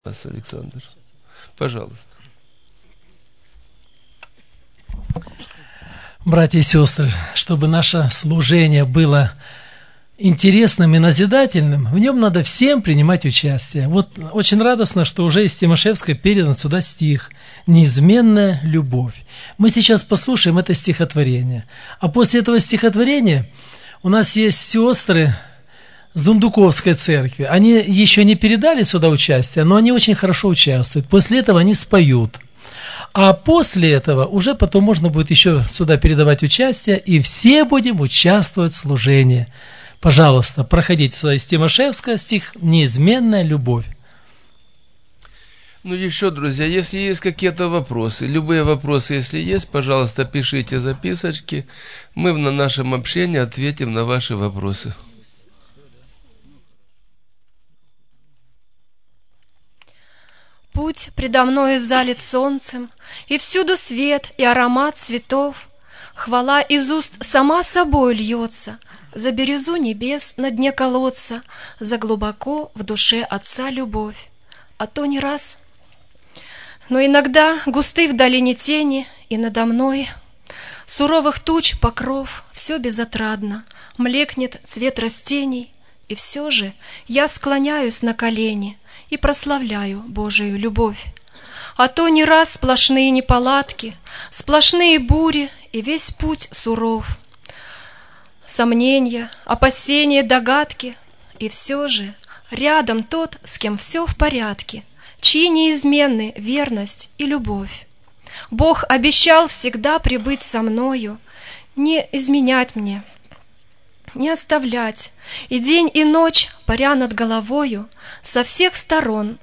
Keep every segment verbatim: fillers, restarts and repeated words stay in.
Александр, пожалуйста. Братья и сестры, чтобы наше служение было интересным и назидательным, в нем надо всем принимать участие. Вот очень радостно, что уже из Тимошевской передан сюда стих «Неизменная любовь». Мы сейчас послушаем это стихотворение. А после этого стихотворения у нас есть сестры с Дундуковской церкви. Они еще не передали сюда участие, но они очень хорошо участвуют. После этого они споют. А после этого уже потом можно будет еще сюда передавать участие, и все будем участвовать в служении. Пожалуйста, проходите сюда из Тимошевска, стих «Неизменная любовь». Ну еще, друзья, если есть какие-то вопросы, любые вопросы, если есть, пожалуйста, пишите записочки. Мы на нашем общении ответим на ваши вопросы. Путь предо мною залит солнцем, и всюду свет и аромат цветов. Хвала из уст сама собой льется за бирюзу небес на дне колодца, за глубоко в душе Отца любовь. А то не раз, но иногда густы в долине тени, и надо мной суровых туч покров, все безотрадно, млекнет цвет растений, и все же я склоняюсь на колени и прославляю Божию любовь. А то не раз сплошные неполадки, сплошные бури, и весь путь суров. Сомнения, опасения, догадки, и все же рядом тот, с кем все в порядке, чьи неизменны верность и любовь. Бог обещал всегда прибыть со мною, не изменять мне, не оставлять, и день и ночь, паря над головою, со всех сторон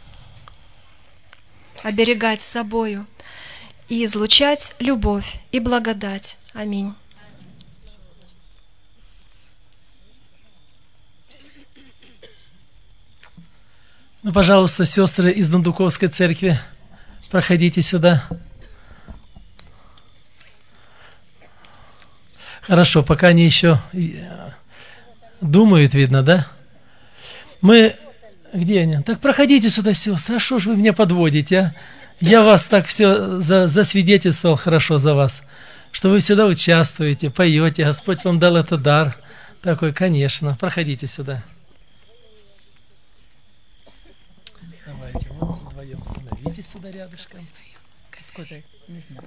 оберегать собою и излучать любовь и благодать. Аминь. Ну, пожалуйста, сестры из Дундуковской церкви, проходите сюда. Хорошо, пока они еще думают, видно, да? Мы... Где они? Так проходите сюда, сестры. А что ж вы меня подводите, а? Я вас так все за, засвидетельствовал хорошо за вас, что вы всегда участвуете, поете. Господь вам дал этот дар. Такой, конечно. Проходите сюда. Давайте, вот вдвоем становитесь сюда рядышком. Сколько? Не знаю.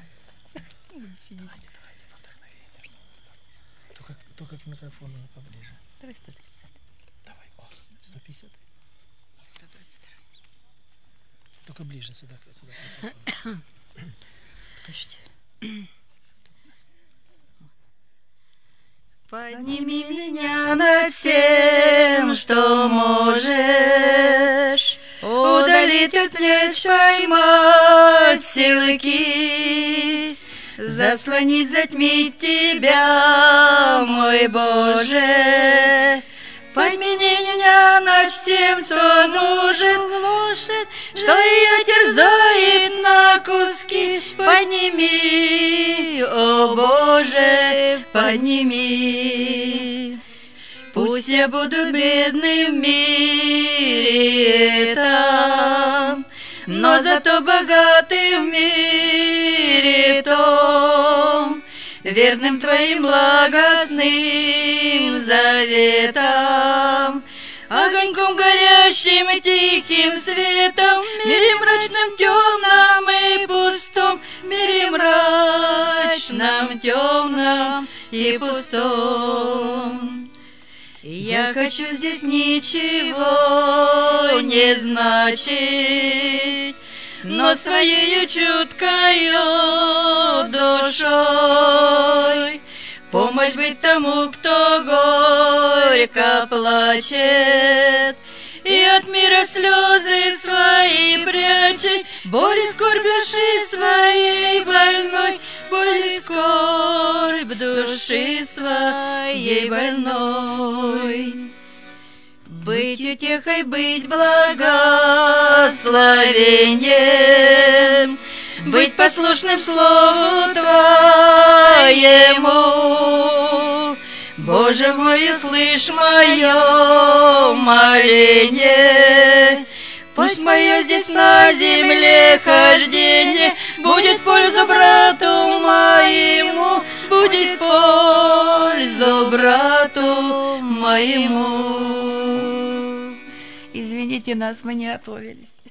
Только, только к микрофону поближе. Давай сто тридцать. Давай, о, сто пятьдесят. сто двадцать два. Только ближе сюда. сюда. Подожди. Подними меня над всем, что можешь, удалить от плеч, поймать силки, заслонить, затмить тебя, мой Боже. Подними меня над всем, что нужен, вложит, что ее терзает на куски. Подними, о Боже, подними. Пусть я буду бедным в мире этом, но зато богатым в мире том, верным Твоим благостным заветам, огоньком горящим и тихим светом, в мире мрачном, темном и пустом, в мире мрачном, темном и пустом. Я хочу здесь ничего не значить, но своею чуткою душой помощь быть тому, кто горько плачет, и от мира слезы свои прячет, боль и скорбь души своей больной, боль и скорбь души своей больной. Быть утехой, быть благословением, быть послушным слову Твоему. Боже мой, услышь мое моление, Пусть мое здесь на земле хождение будет пользу брату моему, будет пользу брату моему. Извините нас, мы не готовились.